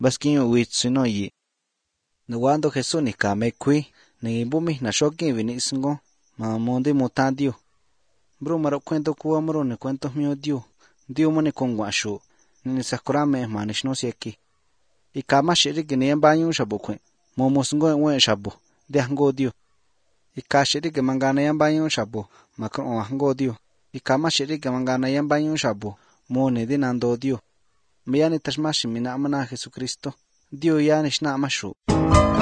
basquinho huitzino yi. Nuwando Jesús ni kame kui, ni bumi na shokin vinisingo, ma mondi mutan Dios. Bro maro cuento kuwa maro ni cuento mio Dios. Dios mo ni kongwashu, ni sakurame ma ni shno sieki. Ikama shiri que ni embaño shabu kwen, momosungo en shabu, de ango Dios. Ika shiri que mangana embaño shabu, makron ango Dios. Ikama shiri que mangana embaño shabu, mo ni dinando Dios. Miyani tashmashi mina amana Jesucristo, Dios ya ni shna amashu.